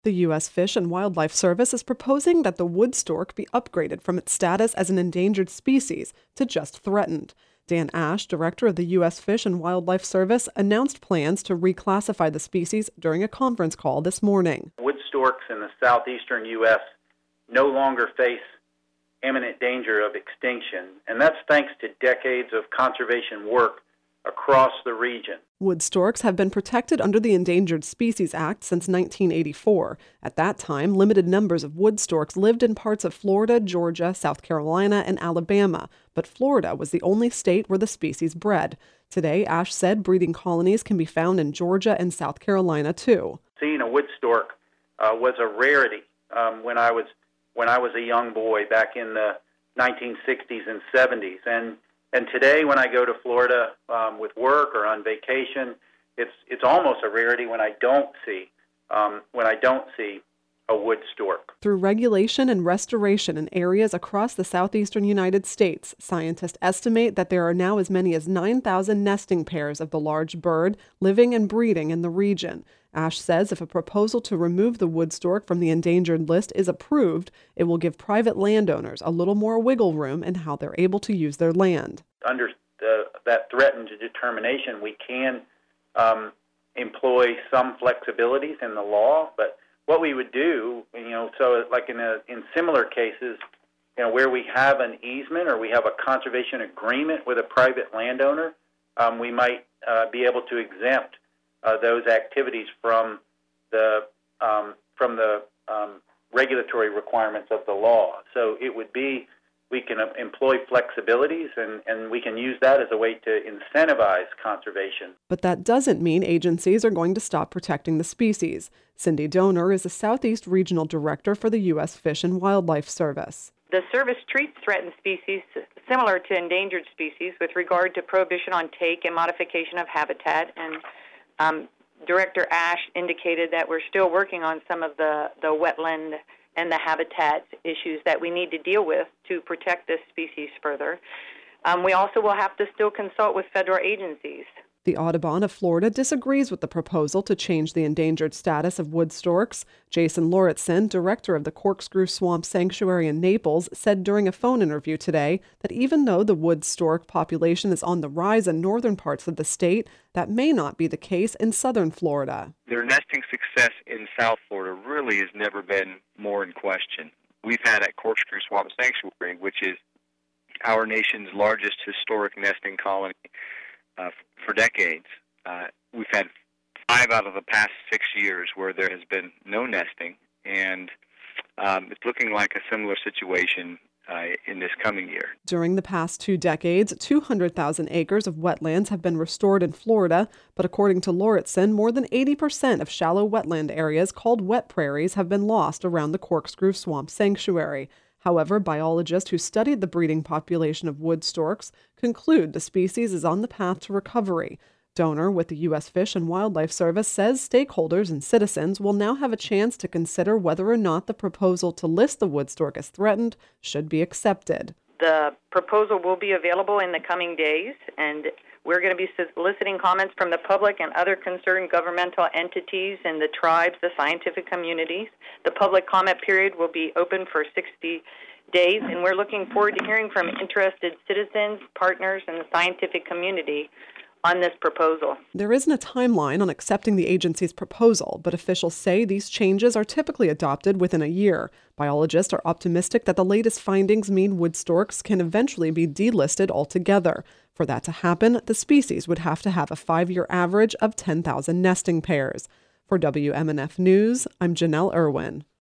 The U.S. Fish and Wildlife Service is proposing that the wood stork be upgraded from its status as an endangered species to just threatened. Dan Ash, director of the U.S. Fish and Wildlife Service, announced plans to reclassify the species during a conference call this morning. Wood storks in the southeastern U.S. no longer face imminent danger of extinction, and that's thanks to decades of conservation work across the region. Wood storks have been protected under the Endangered Species Act since 1984. At that time, limited numbers of wood storks lived in parts of Florida, Georgia, South Carolina, and Alabama, but Florida was the only state where the species bred. Today, Ash said breeding colonies can be found in Georgia and South Carolina, too. Seeing a wood stork was a rarity when I was a young boy back in the 1960s and 70s. And today, when I go to Florida with work or on vacation, it's almost a rarity when I don't see a wood stork. Through regulation and restoration in areas across the southeastern United States, scientists estimate that there are now as many as 9,000 nesting pairs of the large bird living and breeding in the region. Ash says if a proposal to remove the wood stork from the endangered list is approved, it will give private landowners a little more wiggle room in how they're able to use their land. Under that threatened determination, we can employ some flexibilities in the law, but what we would do, so like in similar cases, where we have an easement or we have a conservation agreement with a private landowner, we might be able to exempt those activities from the regulatory requirements of the law. So it would be we can employ flexibilities and we can use that as a way to incentivize conservation. But that doesn't mean agencies are going to stop protecting the species. Cindy Donor is the Southeast Regional Director for the U.S. Fish and Wildlife Service. The service treats threatened species similar to endangered species with regard to prohibition on take and modification of habitat, and Director Ash indicated that we're still working on some of the wetland and the habitat issues that we need to deal with to protect this species further. We also will have to still consult with federal agencies. The Audubon of Florida disagrees with the proposal to change the endangered status of wood storks. Jason Lauritsen, director of the Corkscrew Swamp Sanctuary in Naples, said during a phone interview today that even though the wood stork population is on the rise in northern parts of the state, that may not be the case in southern Florida. Their nesting success in South Florida really has never been more in question. We've had at Corkscrew Swamp Sanctuary, which is our nation's largest historic nesting colony, for decades. We've had 5 out of the past 6 years where there has been no nesting, and it's looking like a similar situation in this coming year. During the past 2 decades, 200,000 acres of wetlands have been restored in Florida, but according to Lauritsen, more than 80% of shallow wetland areas called wet prairies have been lost around the Corkscrew Swamp Sanctuary. However, biologists who studied the breeding population of wood storks conclude the species is on the path to recovery. Donor with the U.S. Fish and Wildlife Service says stakeholders and citizens will now have a chance to consider whether or not the proposal to list the wood stork as threatened should be accepted. The proposal will be available in the coming days, and we're going to be soliciting comments from the public and other concerned governmental entities and the tribes, the scientific communities. The public comment period will be open for 60 days, and we're looking forward to hearing from interested citizens, partners, and the scientific community on this proposal. There isn't a timeline on accepting the agency's proposal, but officials say these changes are typically adopted within a year. Biologists are optimistic that the latest findings mean wood storks can eventually be delisted altogether. For that to happen, the species would have to have a 5-year average of 10,000 nesting pairs. For WMNF News, I'm Janelle Irwin.